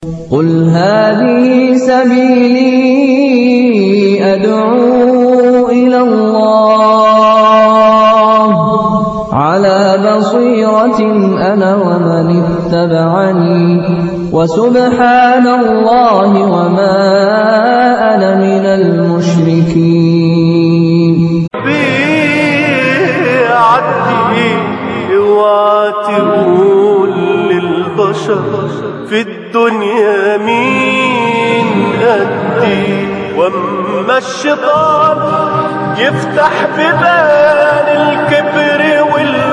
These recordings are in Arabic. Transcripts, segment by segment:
قل هذه سبيلي أدعو إلى الله على بصيرة أنا ومن اتبعني وسبحان الله وما أنا من المشركين. بيعدي اوعى تقول للبشر في الدنيا مين قدي، واما الشيطان يفتح ببان الكبر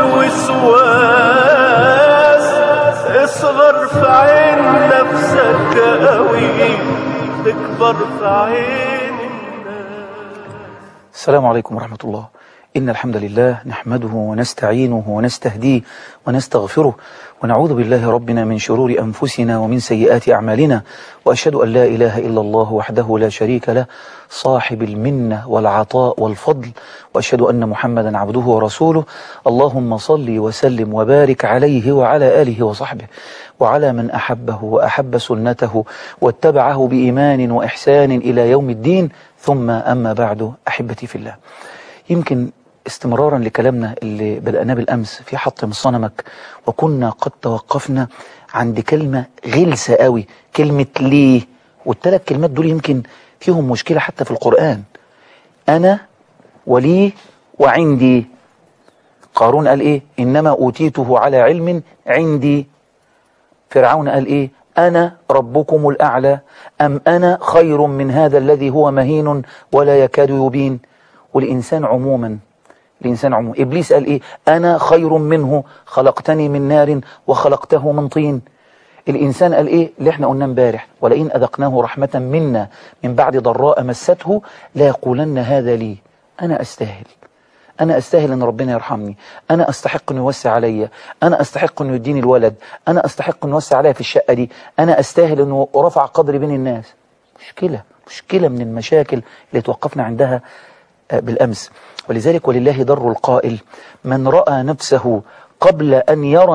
والوسواس اصغر في عين نفسك قوي تكبر في عين الناس. السلام عليكم ورحمة الله. إن الحمد لله نحمده ونستعينه ونستهديه ونستغفره ونعوذ بالله ربنا من شرور أنفسنا ومن سيئات أعمالنا، وأشهد أن لا إله إلا الله وحده لا شريك له صاحب المنة والعطاء والفضل، وأشهد أن محمدا عبده ورسوله. اللهم صل وسلم وبارك عليه وعلى آله وصحبه وعلى من أحبه وأحب سنته واتبعه بإيمان وإحسان إلى يوم الدين، ثم أما بعد. أحبتي في الله، يمكن استمرارا لكلامنا اللي بدأناه بالأمس في حطم صنمك، وكنا قد توقفنا عند كلمة غلسة قوي، كلمة ليه. والثلاث كلمات دول يمكن فيهم مشكلة حتى في القرآن. أنا ولي وعندي. قارون قال إيه؟ إنما أوتيته على علم عندي. فرعون قال إيه؟ أنا ربكم الأعلى أم أنا خير من هذا الذي هو مهين ولا يكاد يبين. والإنسان عموما، إبليس قال إيه؟ أنا خير منه خلقتني من نار وخلقته من طين. الإنسان قال إيه؟ اللي احنا قلنا امبارح، ولئن أذقناه رحمة منا من بعد ضراء مسته لا يقولن هذا لي. أنا أستاهل أن ربنا يرحمني، أنا أستحق أن يوسع علي، أنا أستحق أن يديني الولد، أنا أستحق أن يوسع علي في الشقة دي، أنا أستاهل أنه رفع قدري بين الناس. مشكلة من المشاكل اللي توقفنا عندها بالأمس. ولذلك ولله در القائل: من رأى نفسه قبل أن يرى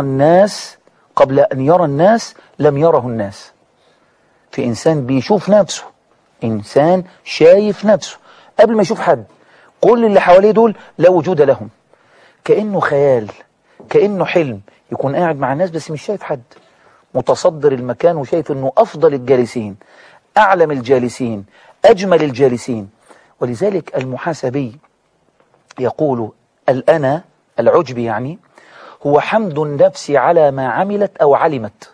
الناس لم يره الناس. في إنسان بيشوف نفسه، إنسان شايف نفسه قبل ما يشوف حد. كل اللي حواليه دول لا وجود لهم، كأنه خيال، كأنه حلم، يكون قاعد مع الناس بس مش شايف حد، متصدر المكان وشايف أنه أفضل الجالسين، أعلم الجالسين، أجمل الجالسين. ولذلك المحاسبي يقول: الأنا، العجب يعني، هو حمد النفس على ما عملت أو علمت،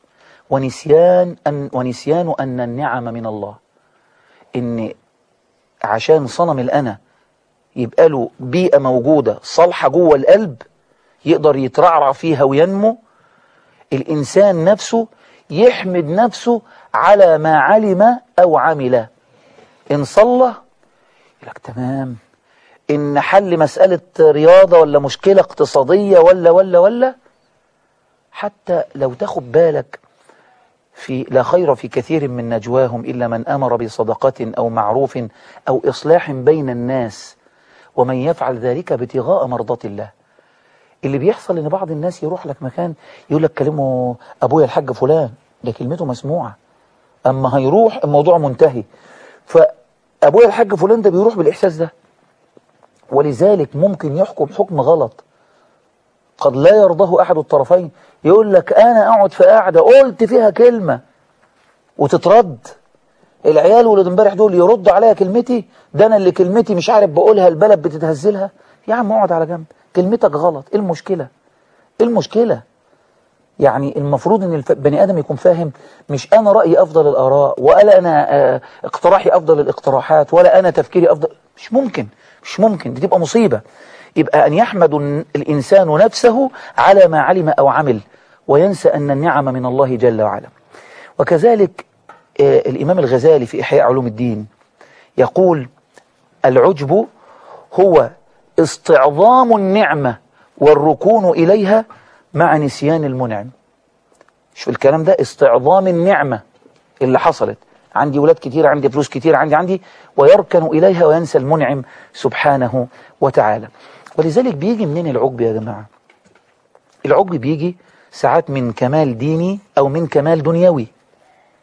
ونسيان أن النعم من الله. إن عشان صنم الأنا يبقى له بيئة موجودة صالحة جوه القلب يقدر يترعرع فيها وينمو، الإنسان نفسه يحمد نفسه على ما علم أو عمل. إن صلى لك تمام، إن حل مسألة رياضة ولا مشكلة اقتصادية ولا حتى لو تاخد بالك في لا خير في كثير من نجواهم إلا من أمر بصدقة أو معروف أو إصلاح بين الناس، ومن يفعل ذلك ابتغاء مرضات الله. اللي بيحصل إن بعض الناس يروح لك مكان يقول لك كلمه أبويا الحاج فلان، ده كلمته مسموعة، أما هيروح الموضوع منتهي. فأبويا الحاج فلان ده بيروح بالإحساس ده، ولذلك ممكن يحكم حكم غلط قد لا يرضاه أحد الطرفين. يقول لك أنا أقعد في قاعدة قلت فيها كلمة وتترد، العيال ولد امبارح دول يرد عليها كلمتي، ده أنا اللي كلمتي مش عارف بقولها البلد بتتهزلها. يا عم اقعد على جنب، كلمتك غلط، إيه المشكلة؟ يعني المفروض ان البني آدم يكون فاهم، مش أنا رأيي أفضل الآراء، ولا أنا اقتراحي أفضل الاقتراحات، ولا أنا تفكيري أفضل. مش ممكن، دي تبقى مصيبة. يبقى أن يحمد الإنسان نفسه على ما علم أو عمل، وينسى أن النعم من الله جل وعلا. وكذلك الإمام الغزالي في إحياء علوم الدين يقول: العجب هو استعظام النعمة والركون إليها مع نسيان المنعم. شوف الكلام ده، استعظام النعمة اللي حصلت، عندي ولاد كتير، عندي فلوس كتير، عندي ويركن إليها وينسى المنعم سبحانه وتعالى. ولذلك بيجي منين العجب يا جماعة؟ العجب بيجي ساعات من كمال ديني أو من كمال دنيوي.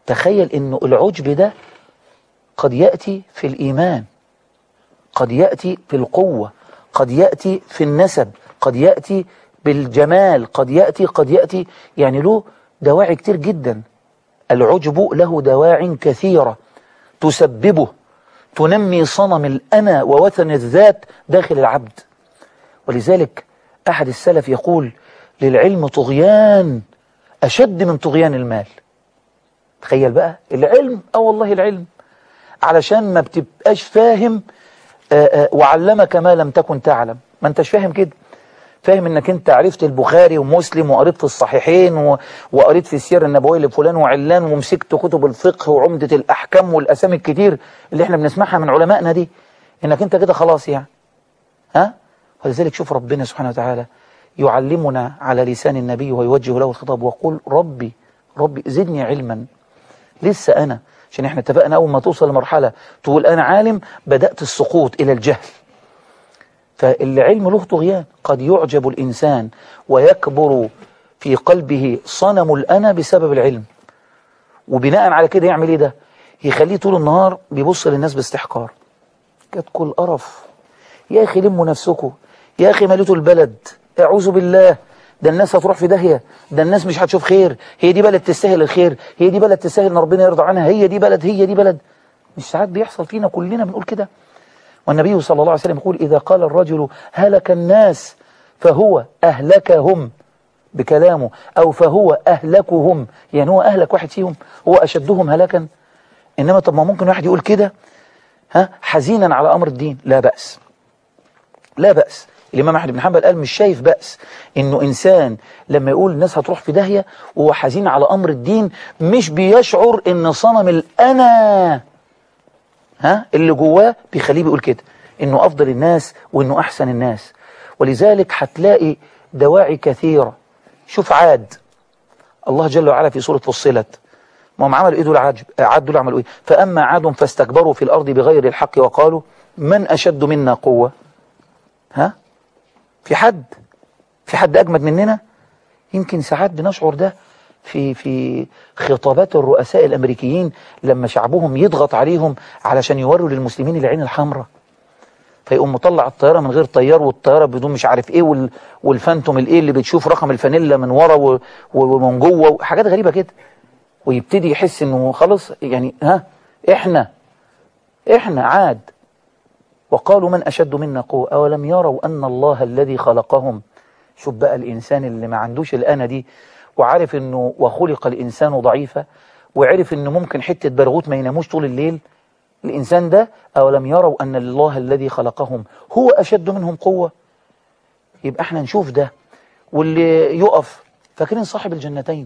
تخيل إنه العجب ده قد يأتي في الإيمان، قد يأتي في القوة، قد يأتي في النسب، قد يأتي بالجمال، قد يأتي يعني له دواعي كتير جدا. العجب له دواعي كثيرة تسببه، تنمي صنم الأنا ووثن الذات داخل العبد. ولذلك أحد السلف يقول: للعلم طغيان أشد من طغيان المال. تخيل بقى العلم، والله العلم، علشان ما بتبقاش فاهم وعلمك ما لم تكن تعلم. ما انتش فاهم كده، فاهم انك انت عرفت البخاري ومسلم وقريت في الصحيحين وقريت في السيرة النبوية لفلان وعلان ومسكت كتب الفقه وعمدة الأحكام والأسامي الكتير اللي احنا بنسمعها من علمائنا دي، انك انت كده خلاص يعني. ولذلك شوف ربنا سبحانه وتعالى يعلمنا على لسان النبي ويوجه له الخطاب ويقول: ربي زدني علما. لسه أنا، عشان احنا اتفقنا أول ما توصل لمرحلة تقول أنا عالم بدأت السقوط إلى الجهل. فالعلم له طغيان، قد يعجب الإنسان ويكبر في قلبه صنم الأنا بسبب العلم، وبناء على كده يعمل إيه ده؟ يخليه طول النهار بيبص للناس باستحقار. كل قرف يا أخي، لموا نفسكم يا أخي، مليتوا البلد، أعوذ بالله، ده الناس هتروح في داهية، ده الناس مش هتشوف خير، هي دي بلد تستاهل الخير، هي دي بلد تستاهل ان ربنا يرضى عنها، هي دي بلد. مش ساعات بيحصل فينا كلنا بنقول كده؟ والنبي صلى الله عليه وسلم يقول: إذا قال الرجل هلك الناس فهو أهلكهم بكلامه، أو فهو أهلكهم، يعني هو أهلك واحد فيهم، هو أشدهم هلاكا. إنما طب ما ممكن واحد يقول كده حزينا على أمر الدين، لا بأس. الإمام أحمد بن حنبل قال مش شايف بأس إنه إنسان لما يقول الناس هتروح في داهية وهو حزين على أمر الدين، مش بيشعر إن صنم الأنا اللي جواه بيخليه بيقول كده، إنه أفضل الناس وإنه أحسن الناس. ولذلك هتلاقي دواعي كثيرة. شوف عاد، الله جل وعلا في سورة فصلت، ما هم عملوا إيه دول؟ عاد دول عملوا إيه؟ فأما عاد فاستكبروا في الأرض بغير الحق وقالوا من أشد منا قوة. في حد أجمد مننا؟ يمكن ساعات بنشعر ده في خطابات الرؤساء الأمريكيين لما شعبهم يضغط عليهم علشان يوروا للمسلمين العين الحمراء، فيقوم مطلع الطيارة من غير طيار، والطيارة بدون مش عارف ايه، والفانتوم الايه اللي بتشوف رقم الفانيلا من ورا ومن جوه، حاجات غريبة كده، ويبتدي يحس انه خلاص يعني احنا عاد. وقالوا من أشد منا قوة أولم يروا أن الله الذي خلقهم. شوف بقى الإنسان اللي ما عندوش الأنا دي، وعارف أنه وخلق الإنسان ضعيفا، وعرف أنه ممكن حتة برغوت ما يناموش طول الليل. الإنسان ده أولم يروا أن الله الذي خلقهم هو أشد منهم قوة. يبقى احنا نشوف ده. واللي يقف فاكرين صاحب الجنتين،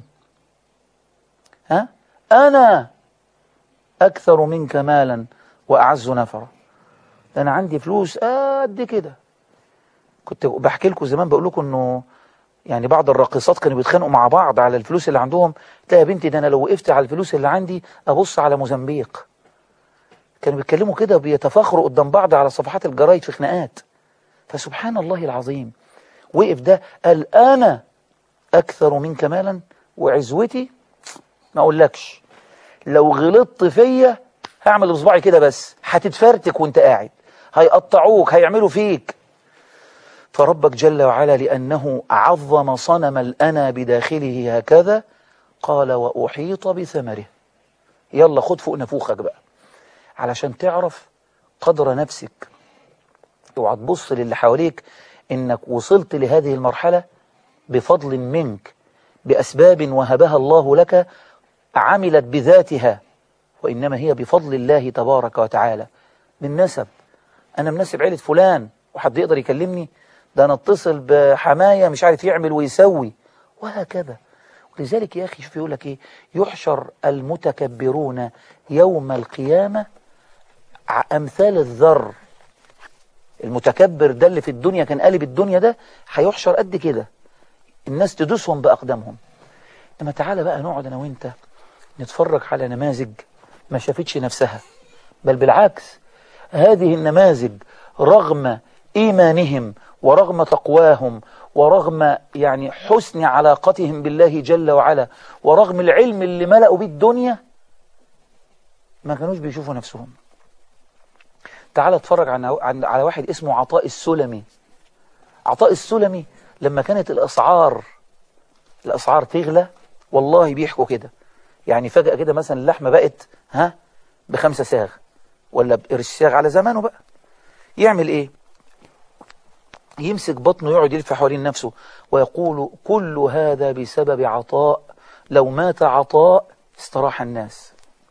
أنا أكثر منك مالا وأعز نفرا. أنا عندي فلوس قد كده. كنت بحكي لكم زمان بقول لكم إنه يعني بعض الراقصات كانوا بيتخانقوا مع بعض على الفلوس اللي عندهم. يا بنتي ده أنا لو وقفت على الفلوس اللي عندي أبص على موزمبيق. كانوا بيتكلموا كده بيتفاخروا قدام بعض على صفحات الجرايد في خناقات. فسبحان الله العظيم، وقف ده قال أنا أكثر منك مالا وعزوتي ما أقولكش، لو غلطت فيا هعمل بصباعي كده بس هتتفرتك وانت قاعد، هيقطعوك، هيعملوا فيك. فربك جل وعلا لأنه عظم صنم الأنا بداخله هكذا قال وأحيط بثمره. يلا خد فوق نفوخك بقى علشان تعرف قدر نفسك. اوعى تبص للي حواليك انك وصلت لهذه المرحلة بفضل منك، بأسباب وهبها الله لك عملت بذاتها، وإنما هي بفضل الله تبارك وتعالى. من نسب، أنا منسب عيلة فلان وحد يقدر يكلمني؟ ده أنا اتصل بحماية مش عارف يعمل ويسوي، وهكذا. ولذلك يا أخي شوف يقول لك إيه، يحشر المتكبرون يوم القيامة أمثال الذر. المتكبر ده اللي في الدنيا كان قالب الدنيا ده هيحشر قد كده، الناس تدوسهم بأقدامهم. لما تعالى بقى نقعد أنا وإنت نتفرج على نماذج ما شافتش نفسها، بل بالعكس هذه النماذج رغم إيمانهم ورغم تقواهم ورغم يعني حسن علاقتهم بالله جل وعلا ورغم العلم اللي ملأوا به الدنيا، ما كانوش بيشوفوا نفسهم. تعال اتفرج على واحد اسمه عطاء السلمي. عطاء السلمي لما كانت الأسعار تغلى، والله بيحكوا كده، يعني فجأة كده مثلا اللحمة بقت ب5 ساغ ولا بقرش ساغ على زمانه بقى، يعمل ايه؟ يمسك بطنه يقعد يلف حوالين نفسه ويقول كل هذا بسبب عطاء، لو مات عطاء استراح الناس.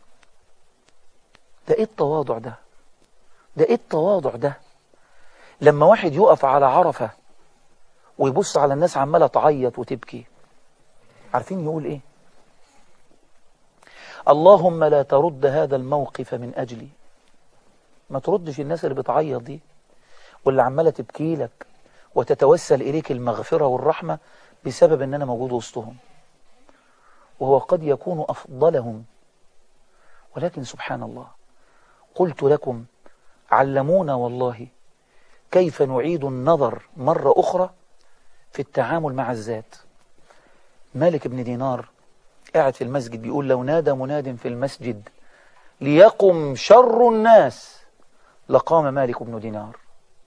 ده ايه التواضع ده؟ ده ايه التواضع ده؟ لما واحد يقف على عرفة ويبص على الناس عمالة تعيط وتبكي، عارفين يقول ايه؟ اللهم لا ترد هذا الموقف من أجلي. ما تردش الناس اللي بتعيط دي واللي عمالة تبكي لك وتتوسل إليك المغفرة والرحمة بسبب أن أنا موجود وسطهم، وهو قد يكون أفضلهم. ولكن سبحان الله، قلت لكم علمونا والله كيف نعيد النظر مرة أخرى في التعامل مع الذات. مالك بن دينار قاعد في المسجد بيقول لو نادى مناد في المسجد ليقم شر الناس لقام مالك بن دينار.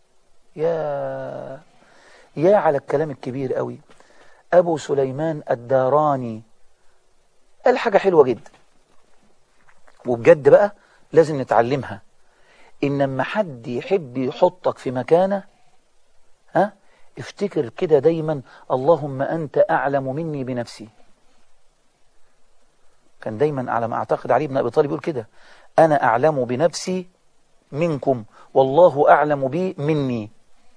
يا على الكلام الكبير قوي. أبو سليمان الداراني قال حاجة حلوة جدا، وبجد بقى لازم نتعلمها. إن لما حد يحب يحطك في مكانه افتكر كده دايما اللهم أنت أعلم مني بنفسي. كان دايما على ما أعتقد علي بن أبي طالب يقول كده، أنا أعلم بنفسي منكم والله أعلم بي مني.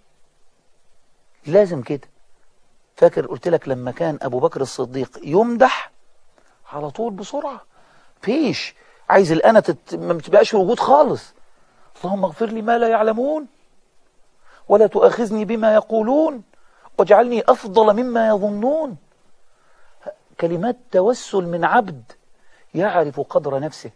لازم كده. فاكر قلت لك لما كان أبو بكر الصديق يمدح على طول بسرعة، فيش عايز الأنا ما تبقاش وجود خالص. اللهم اغفر لي ما لا يعلمون ولا تؤاخذني بما يقولون واجعلني أفضل مما يظنون. كلمات توسل من عبد يعرف قدر نفسه،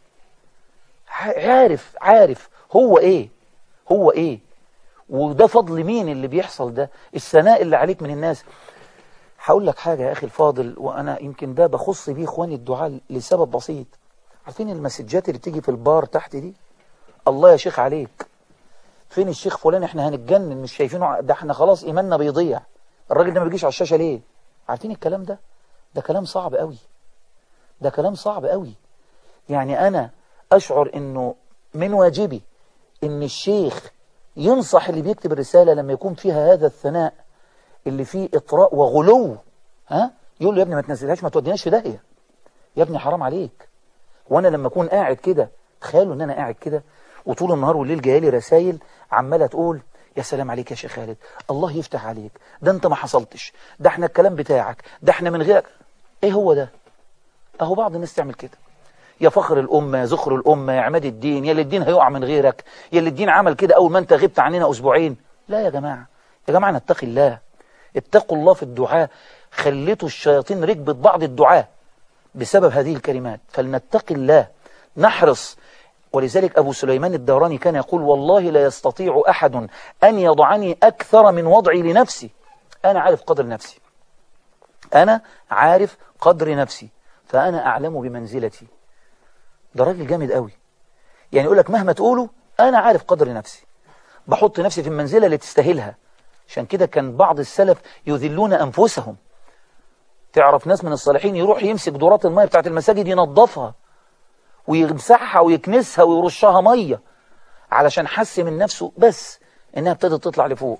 عارف هو ايه، وده فضل مين اللي بيحصل ده؟ الثناء اللي عليك من الناس. هقول لك حاجة يا أخي الفاضل، وأنا يمكن ده بخص بيه إخواني الدعاء لسبب بسيط. عارفين المسجات اللي تيجي في البار تحت دي؟ الله يا شيخ عليك، فين الشيخ فلان؟ احنا هنتجنن مش شايفينه، ده احنا خلاص إيماننا بيضيع. الراجل ده ما بيجيش على الشاشة ليه؟ عارفين الكلام ده؟ ده كلام صعب قوي، ده كلام صعب قوي. يعني أنا أشعر إنه من واجبي إن الشيخ ينصح اللي بيكتب الرسالة لما يكون فيها هذا الثناء اللي فيه إطراء وغلو، يقول له يا ابني ما تنزلهاش، ما توديناش في داهية يا ابني، حرام عليك. وأنا لما أكون قاعد كده، تخيلوا إن أنا قاعد كده وطول النهار والليل جايلي رسائل عمالة تقول يا سلام عليك يا شيخ خالد، الله يفتح عليك، ده أنت ما حصلتش، ده احنا الكلام بتاعك، ده احنا من غيرك. إيه هو ده؟ أهو بعض الناس تعمل كده، يا فخر الأمة يا زخر الأمة يا عماد الدين، يا اللي الدين هيقع من غيرك، يا اللي الدين عمل كده أول ما أنت غبت عننا أسبوعين. لا يا جماعة، يا جماعة نتقي الله، اتقوا الله في الدعاء. خليتوا الشياطين ركبت بعض الدعاء بسبب هذه الكلمات، فلنتقي الله نحرص. ولذلك أبو سليمان الداراني كان يقول والله لا يستطيع أحد أن يضعني أكثر من وضعي لنفسي. أنا عارف قدر نفسي، أنا عارف قدر نفسي، فأنا أعلم بمنزلتي. ده راجل جامد قوي، يعني يقول لك مهما تقوله أنا عارف قدر نفسي، بحط نفسي في المنزلة اللي تستاهلها. عشان كده كان بعض السلف يذلون أنفسهم. تعرف ناس من الصالحين يروح يمسك دورات المية بتاعت المساجد ينظفها ويمسحها ويكنسها ويرشها مية علشان حس من نفسه بس إنها ابتدت تطلع لفوق.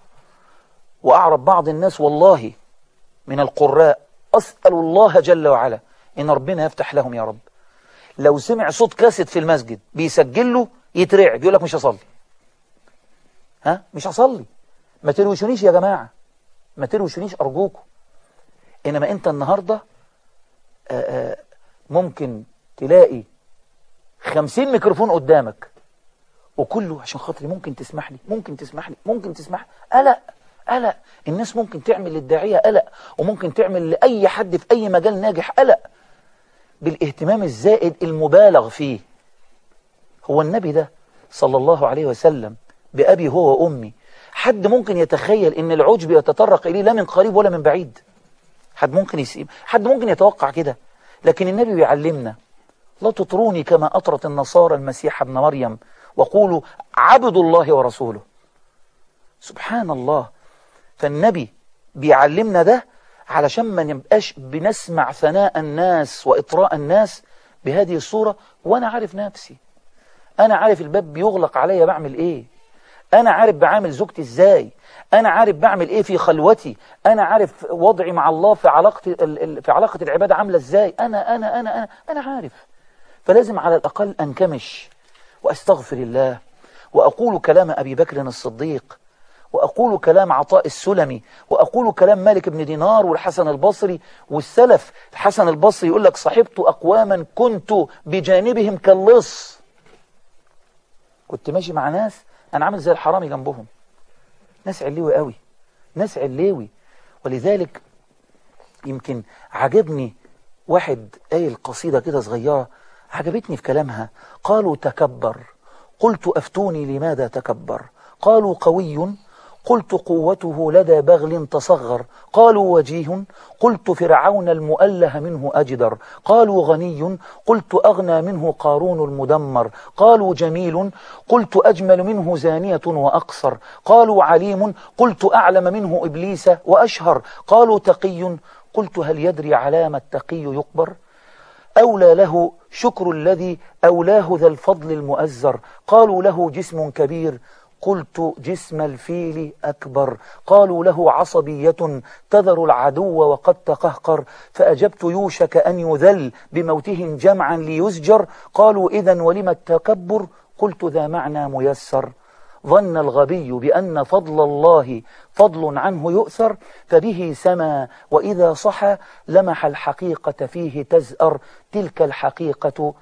وأعرف بعض الناس والله من القراء، أسأل الله جل وعلا إن ربنا يفتح لهم يا رب، لو سمع صوت كاسيت في المسجد بيسجل له يترعب، يقول لك مش هصلي، مش هصلي. ما تروشونيش يا جماعة، ما تروشونيش أرجوكم. إنما أنت النهاردة ممكن تلاقي 50 ميكروفون قدامك وكله عشان خاطري ممكن تسمح لي، ممكن تسمح لي، ممكن تسمح لي. قلق. الناس ممكن تعمل للداعية قلق، وممكن تعمل لأي حد في أي مجال ناجح قلق بالاهتمام الزائد المبالغ فيه. هو النبي ده صلى الله عليه وسلم بأبي هو وأمي، حد ممكن يتخيل إن العجب يتطرق إليه لا من قريب ولا من بعيد؟ حد ممكن يتوقع كده؟ لكن النبي بيعلمنا لا تطروني كما أطرت النصارى المسيح ابن مريم وقولوا عبد الله ورسوله. سبحان الله. فالنبي بيعلمنا ده علشان ما نبقاش بنسمع ثناء الناس وإطراء الناس بهذه الصورة. وأنا عارف نفسي، أنا عارف الباب بيغلق عليا بعمل إيه، أنا عارف بعامل زوجتي إزاي، أنا عارف بعمل إيه في خلوتي، أنا عارف وضعي مع الله في علاقة العبادة عاملة إزاي. أنا عارف. فلازم على الأقل أنكمش وأستغفر الله، وأقول كلام أبي بكر الصديق، وأقول كلام عطاء السلمي، وأقول كلام مالك بن دينار والحسن البصري والسلف. الحسن البصري يقول لك صحبت أقواما كنت بجانبهم كاللص. كنت ماشي مع ناس أنا عامل زي الحرامي جنبهم، ناس علوي قوي، ناس علوي. ولذلك يمكن عجبني واحد قايل قصيدة كده صغيرة عجبتني في كلامها. قالوا تكبر، قلت أفتوني لماذا تكبر. قالوا قوي، قلت قوته لدى بغل تصغر. قالوا وجيه، قلت فرعون المؤله منه أجدر. قالوا غني، قلت أغنى منه قارون المدمر. قالوا جميل، قلت أجمل منه زانية وأقصر. قالوا عليم، قلت أعلم منه إبليس وأشهر. قالوا تقي، قلت هل يدري علام التقي يقبر. أولى له شكر الذي أولاه ذا الفضل المؤزر. قالوا له جسم كبير، قلت جسم الفيل أكبر. قالوا له عصبية تذر العدو وقد تقهقر. فأجبت يوشك أن يذل بموتهم جمعا ليزجر. قالوا إذن ولم التكبر، قلت ذا معنى ميسر. ظن الغبي بأن فضل الله فضل عنه يؤثر، فبه سما وإذا صحى لمح الحقيقة فيه تزأر. تلك الحقيقة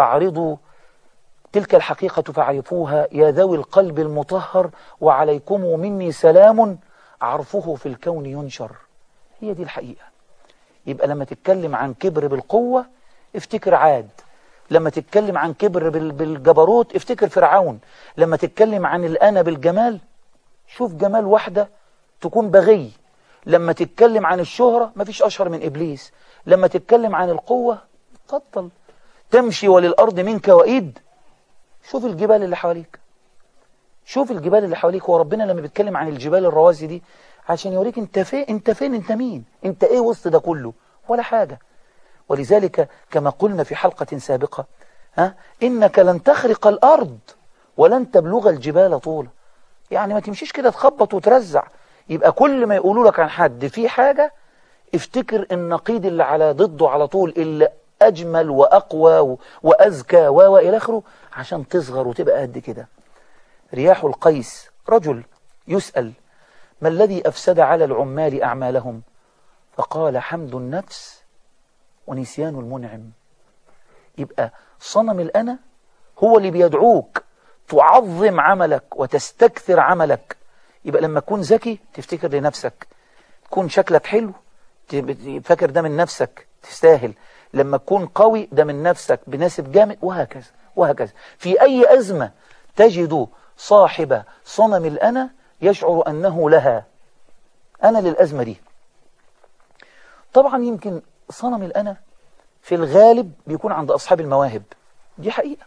فاعرفوها يا ذوي القلب المطهر، وعليكم مني سلام عرفه في الكون ينشر. هي دي الحقيقة. يبقى لما تتكلم عن كبر بالقوة افتكر عاد، لما تتكلم عن كبر بالجبروت افتكر فرعون، لما تتكلم عن الأنا بالجمال شوف جمال واحدة تكون بغي، لما تتكلم عن الشهرة مفيش أشهر من إبليس، لما تتكلم عن القوة تفضل تمشي وللأرض منك وإيد. شوف الجبال اللي حواليك، شوف الجبال اللي حواليك. وربنا لما بيتكلم عن الجبال الرواسي دي عشان يوريك انت فين انت مين، انت ايه وسط ده كله، ولا حاجة. ولذلك كما قلنا في حلقة سابقة إنك لن تخرق الأرض ولن تبلغ الجبال طولا. يعني ما تمشيش كده تخبط وترزع. يبقى كل ما يقولوا لك عن حد في حاجة افتكر النقيض اللي على ضده على طول، اللي أجمل وأقوى وأزكى وإلى آخره، عشان تصغر وتبقى قد كده. رياح القيس رجل يسأل ما الذي أفسد على العمال أعمالهم، فقال حمد النفس ونسيان المنعم. يبقى صنم الأنا هو اللي بيدعوك تعظم عملك وتستكثر عملك. يبقى لما تكون ذكي تفتكر لنفسك، تكون شكلك حلو فاكر ده من نفسك تستاهل، لما تكون قوي ده من نفسك بناسب جامد، وهكذا وهكذا. في أي أزمة تجد صاحب صنم الأنا يشعر أنه لها أنا للأزمة دي. طبعا يمكن صنم الأنا في الغالب بيكون عند أصحاب المواهب، دي حقيقة،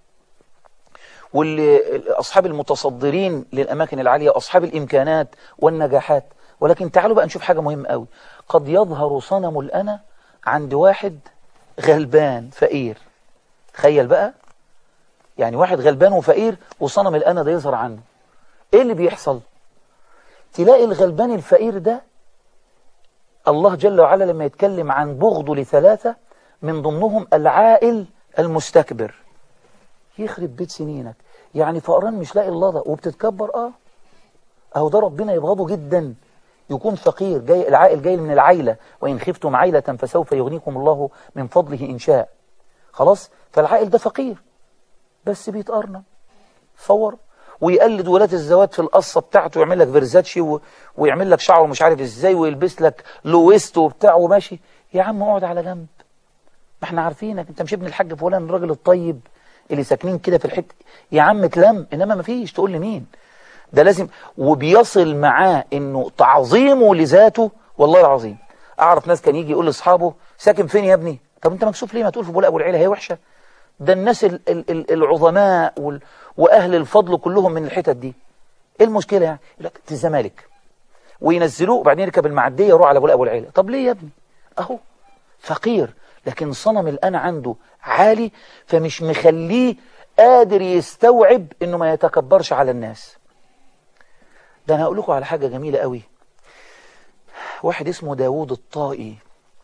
والأصحاب المتصدرين للأماكن العالية، أصحاب الإمكانات والنجاحات. ولكن تعالوا بقى نشوف حاجة مهمة قوي. قد يظهر صنم الأنا عند واحد غلبان فقير. تخيل بقى، يعني واحد غلبان وفقير وصنم الأنا ده يظهر عنه. إيه اللي بيحصل؟ تلاقي الغلبان الفقير ده الله جل وعلا لما يتكلم عن بغضه لثلاثة من ضمنهم العائل المستكبر. يخرب بيت سنينك، يعني فقران مش لاقي الله ده وبتتكبر. اهو ده ربنا يبغضه جدا. يكون فقير جاي، العائل جاي من العيلة، وإن خفتم عيلة فسوف يغنيكم الله من فضله إن شاء. خلاص، فالعائل ده فقير بس بيتقرن فور ويقلد ولاد الزواج في القصة بتاعته، ويعمل لك فيرزاتشي ويعمل لك شعره مش عارف ازاي، ويلبس لك لويست وبتاع وماشي. يا عم اقعد على جنب، ما احنا عارفينك انت مش ابن الحاج فلان الراجل الطيب اللي ساكنين كده في الحته. يا عم تلم، انما ما فيش تقول لي مين ده. لازم وبيصل معاه انه تعظيمه لذاته. والله العظيم اعرف ناس كان يجي يقول لاصحابه ساكن فين يا ابني؟ طب انت مكسوف ليه؟ ما تقول في ابو العيله هي وحشه. ده الناس العظماء وأهل الفضل كلهم من الحتت دي. إيه المشكلة يعني؟ يقول لك في الزمالك، وينزلوه وبعدين يركب المعدية يروح على أبو العيلة. طب ليه يا ابني؟ أهو فقير، لكن صنم الأنا عنده عالي، فمش مخليه قادر يستوعب إنه ما يتكبرش على الناس. ده أنا هقول لكم على حاجة جميلة قوي. واحد اسمه داوود الطائي.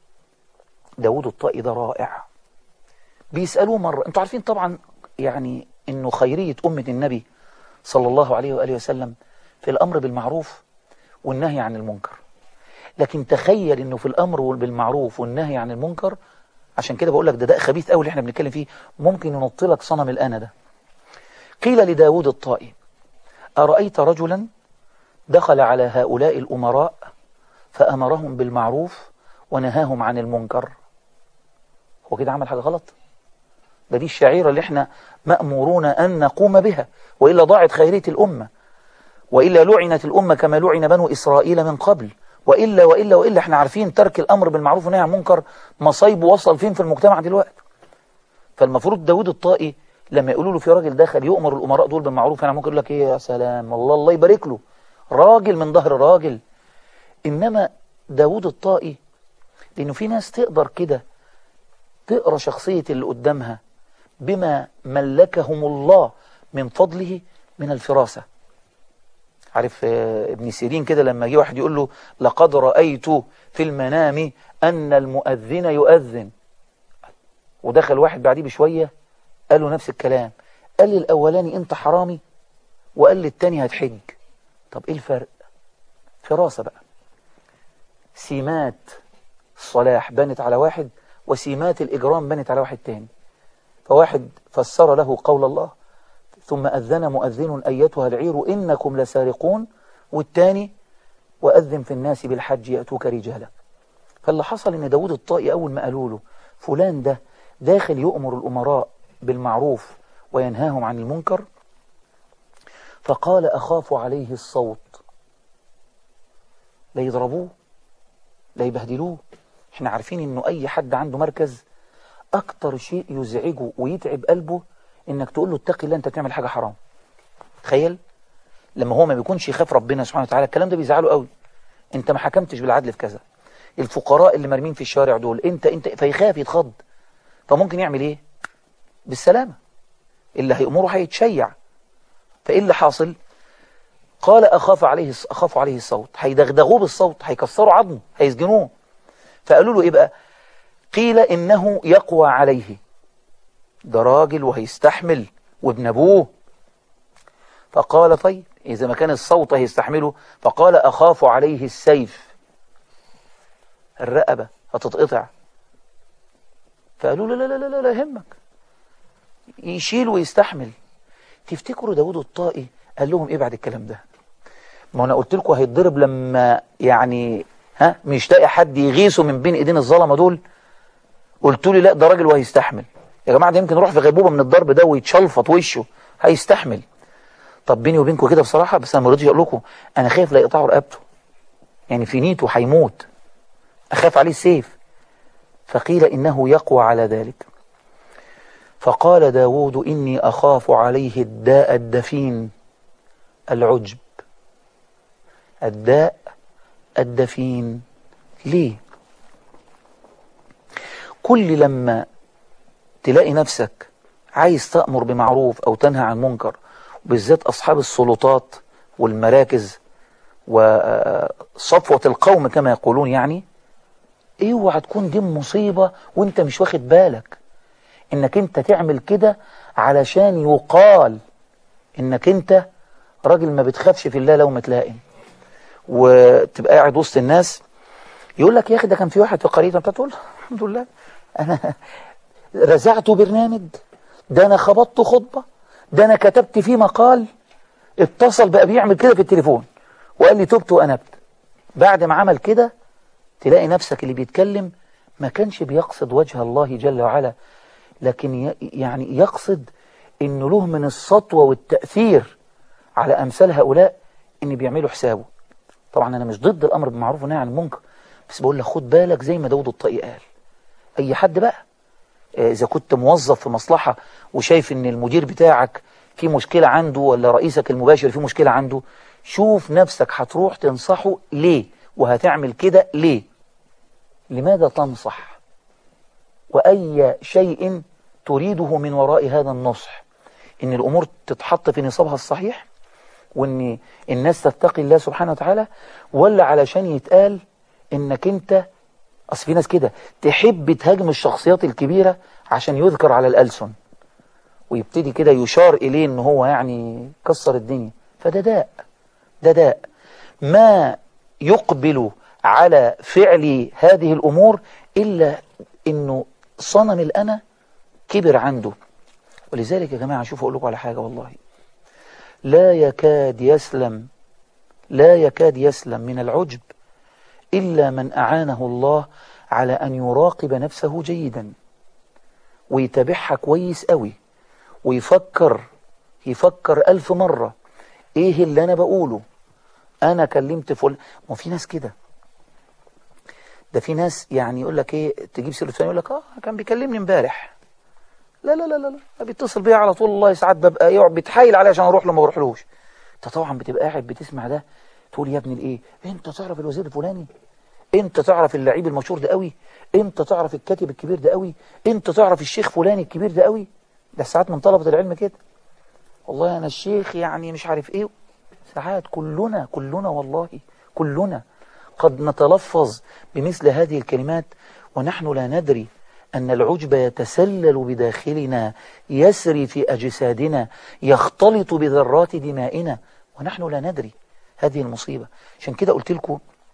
داوود الطائي ده رائع. بيسألوه مرة، انتوا عارفين طبعا يعني انه خيرية أمة النبي صلى الله عليه وآله وسلم في الأمر بالمعروف والنهي عن المنكر. لكن تخيل انه في الأمر بالمعروف والنهي عن المنكر، عشان كده بقول لك ده خبيث قوي اللي احنا بنتكلم فيه، ممكن ينط لك صنم الأنا ده. قيل لداوود الطائي: أرأيت رجلا دخل على هؤلاء الأمراء فأمرهم بالمعروف ونهاهم عن المنكر؟ هو كده عمل حاجة غلط؟ ده دي الشعيرة اللي احنا مأمورون أن نقوم بها، وإلا ضاعت خيرية الأمة، وإلا لعنت الأمة كما لعن بنو إسرائيل من قبل، وإلا احنا عارفين ترك الأمر بالمعروف والنهي عن المنكر مصايبه وصل فين في المجتمع دلوقتي. فالمفروض داوود الطائي لما يقولوا له في راجل دخل يؤمر الأمراء دول بالمعروف، يعني ممكن يقول لك ايه، يا سلام الله يبارك له، راجل من ظهر راجل. إنما داوود الطائي، لأنه في ناس تقدر كده تقرأ شخصية اللي قدامها بما ملكهم الله من فضله من الفراسة. عارف ابن سيرين كده لما جه واحد يقول له: لقد رأيت في المنام أن المؤذن يؤذن، ودخل واحد بعديه بشوية قال له نفس الكلام، قال لي الأولاني أنت حرامي، وقال لي التاني هتحج. طب إيه الفرق؟ فراسة بقى. سمات الصلاح بنت على واحد، وسمات الإجرام بنت على واحد تاني. فواحد فسر له قول الله: ثم أذن مؤذن أيتها العير إنكم لسارقون، والتاني: وأذن في الناس بالحج يأتوك رجالا. فاللي حصل إن داوود الطائي أول ما قالوا له فلان ده داخل يؤمر الأمراء بالمعروف وينهاهم عن المنكر، فقال: أخاف عليه الصوت، لا يضربوه لا يبهدلوه. احنا عارفين إنه أي حد عنده مركز أكتر شيء يزعجه ويتعب قلبه إنك تقول له اتقي الله، أنت بتعمل حاجة حرام. تخيل لما هو ما بيكونش يخاف ربنا سبحانه وتعالى، الكلام ده بيزعله قوي. أنت ما حكمتش بالعدل في كذا، الفقراء اللي مرمين في الشارع دول انت فيخاف يتخض، فممكن يعمل ايه؟ بالسلامة، اللي هيأمره هيتشيع. فايه اللي حاصل؟ قال: أخاف عليه الصوت، هيدغدغوه بالصوت، هيكسروا عظمه، هيسجنوه. فقالوا له ايه بقى؟ قيل إنه يقوى عليه، ده راجل وهيستحمل وابن أبوه. فقال: طيب إذا ما كان الصوت هيستحمله، فقال: أخاف عليه السيف، الرقبة هتتقطع. فقالوا له: لا لا لا لا يهمك، يشيل ويستحمل. تفتكروا داوود الطائي قال لهم ايه بعد الكلام ده؟ ما انا قلت لكم هيتضرب لما يعني مش لاقي حد يغيثه من بين ايدين الظلمه دول. قلتوا لي لا ده راجل وهيستحمل. يا جماعه ده يمكن يروح في غيبوبه من الضرب ده ويتشلفط وشه، هيستحمل. طب بيني وبينكم كده بصراحه، بس انا ما رضيتش اقول لكم، انا خايف لا يقطعوا رقبته، يعني في نيته هيموت، اخاف عليه السيف. فقيل إنه يقوى على ذلك. فقال داود: إني أخاف عليه الداء الدفين، العجب. الداء الدفين. ليه؟ كل لما تلاقي نفسك عايز تأمر بمعروف أو تنهى عن منكر، وبالذات أصحاب السلطات والمراكز وصفوة القوم كما يقولون، يعني اوعى تكون دي مصيبة وانت مش واخد بالك انك انت تعمل كده علشان يقال انك انت راجل ما بتخافش في الله لومة لائم. وتبقى قاعد وسط الناس يقول لك: يا اخي ده كان في واحد في قريتنا، انت تقول الحمد لله انا رزعت برنامج، ده انا خبطت خطبة، ده انا كتبت فيه مقال، اتصل بقى بيعمل كده في التليفون وقال لي تبت وانبت. بعد ما عمل كده تلاقي نفسك اللي بيتكلم ما كانش بيقصد وجه الله جل وعلا، لكن يعني يقصد انه له من السطوة والتأثير على امثال هؤلاء ان بيعملوا حسابه. طبعا انا مش ضد الامر بالمعروف والنهي عن المنكر، بس بقول لك خد بالك زي ما داود الطائي قال، اي حد بقى إذا كنت موظف في مصلحة وشايف إن المدير بتاعك في مشكلة عنده، ولا رئيسك المباشر في مشكلة عنده، شوف نفسك هتروح تنصحه ليه، وهتعمل كده ليه، لماذا تنصح، وأي شيء تريده من وراء هذا النصح. إن الأمور تتحط في نصابها الصحيح، وإن الناس تتقي الله سبحانه وتعالى، ولا علشان يتقال إنك أنت، أصل في ناس كده تحب تهاجم الشخصيات الكبيرة عشان يذكر على الألسن، ويبتدي كده يشار إليه إن هو يعني كسر الدنيا. فده داء، ده داء. ما يقبل على فعل هذه الأمور إلا إنه صنم الأنا كبر عنده. ولذلك يا جماعة شوفوا أقول لكم على حاجة، والله لا يكاد يسلم من العجب إلا من أعانه الله على أن يراقب نفسه جيدا، ويتابعها كويس قوي، ويفكر 1000 مرة إيه اللي أنا بقوله. أنا كلمت فلان، ما في ناس كده، ده في ناس يعني يقول لك إيه، تجيب سيرة فلان يقول لك كان بيكلمني امبارح، لا لا لا لا لا، بيتصل بيا على طول، والله ساعات ببقى يقعد بيتحايل عليا عشان اروح له ما بروحلوش. انت طبعا بتبقى قاعد بتسمع ده تقول يا ابني الايه، انت تعرف الوزير الفلاني، انت تعرف اللعيب المشهور ده قوي، انت تعرف الكاتب الكبير ده قوي، انت تعرف الشيخ فلاني الكبير ده قوي. ده ساعات من طلبة العلم كده، والله انا الشيخ يعني مش عارف ايه. ساعات كلنا والله كلنا قد نتلفظ بمثل هذه الكلمات ونحن لا ندري أن العجب يتسلل بداخلنا، يسري في أجسادنا، يختلط بذرات دمائنا ونحن لا ندري. هذه المصيبة. عشان كده قلت لكم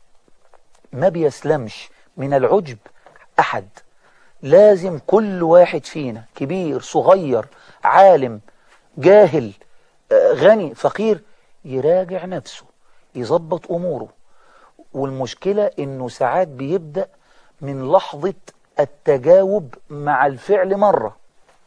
ما بيسلمش من العجب أحد. لازم كل واحد فينا، كبير صغير، عالم جاهل، غني فقير، يراجع نفسه، يظبط أموره. والمشكلة إنه ساعات بيبدأ من لحظة التجاوب مع الفعل مرة.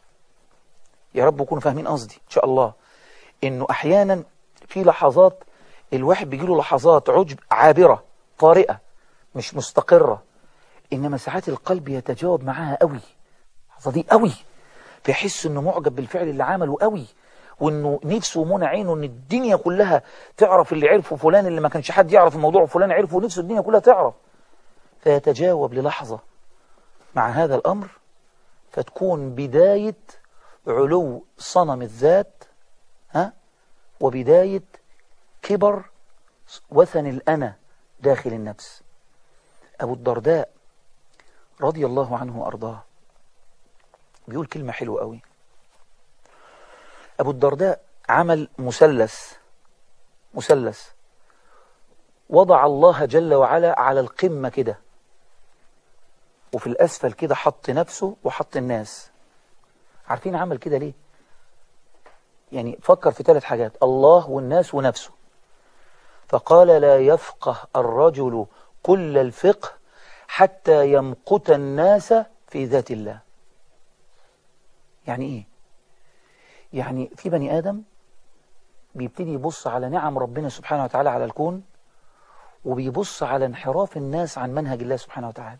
يا رب يكونوا فاهمين قصدي إن شاء الله. إنه أحيانا في لحظات الواحد بيجيله لحظات عجب عابرة طارئة مش مستقرة، إنما ساعات القلب يتجاوب معاها قوي، اللحظة دي قوي، فيحس إنه معجب بالفعل اللي عمله قوي، وإنه نفسه ومنى عينه إن الدنيا كلها تعرف اللي عرفه فلان، اللي ما كانش حد يعرف الموضوع فلان عرفه، ونفسه الدنيا كلها تعرف. فيتجاوب للحظة مع هذا الأمر، فتكون بداية علو صنم الذات، وبداية كبر وثن الأنا داخل النفس. أبو الدرداء رضي الله عنه وأرضاه بيقول كلمة حلوة قوي. أبو الدرداء عمل مثلث وضع الله جل وعلا على القمة كده، وفي الأسفل كده حط نفسه وحط الناس. عارفين عمل كده ليه؟ يعني فكر في 3 حاجات: الله والناس ونفسه. فقال لا يفقه الرجل كل الفقه حتى يمقت الناس في ذات الله. يعني إيه؟ يعني في بني آدم بيبتدي يبص على نعم ربنا سبحانه وتعالى على الكون، وبيبص على انحراف الناس عن منهج الله سبحانه وتعالى.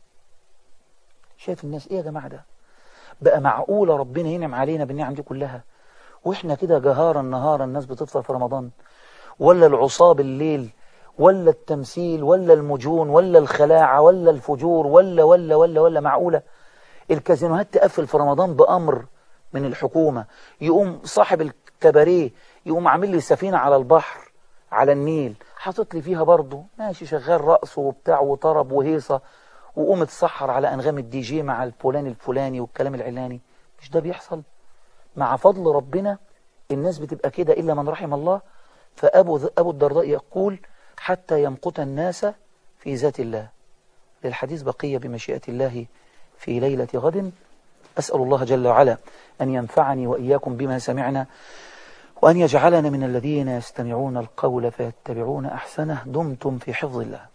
شايف الناس ايه يا جماعة؟ ده بقى معقولة ربنا ينعم علينا بالنعم دي كلها واحنا كده جهارا نهارا الناس بتفطر في رمضان، ولا العصاب الليل، ولا التمثيل، ولا المجون، ولا الخلاعة، ولا الفجور، ولا معقولة الكازينوهات تقفل في رمضان بأمر من الحكومة، يقوم صاحب الكباريه يقوم عامل لي سفينة على البحر على النيل حاطط لي فيها برضه ماشي شغال رقص وبتاع وطرب وهيصة، وقوم اتسحر على أنغام الدي جي مع الفلان الفلاني والكلام العلاني. مش ده بيحصل؟ مع فضل ربنا الناس بتبقى كده إلا من رحم الله. فأبو الدرداء يقول حتى يمقت الناس في ذات الله. للحديث بقية بمشيئة الله في ليلة غد. أسأل الله جل وعلا أن ينفعني وإياكم بما سمعنا، وأن يجعلنا من الذين يستمعون القول فيتبعون أحسنه. دمتم في حفظ الله.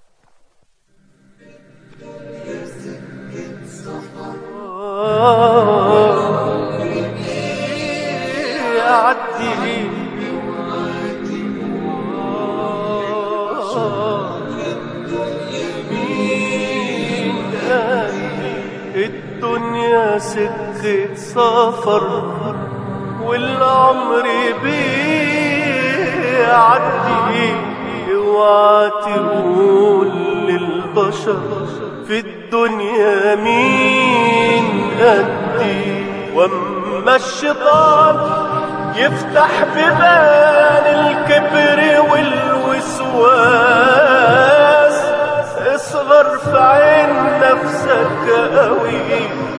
الدنيا سكة سافر والعمر بيعدي. اوعى تقول للبشر في الدنيا مين قدي، واما الشيطان يفتح بيبان الكبر والوسواس، اصغر في عين نفسك قوي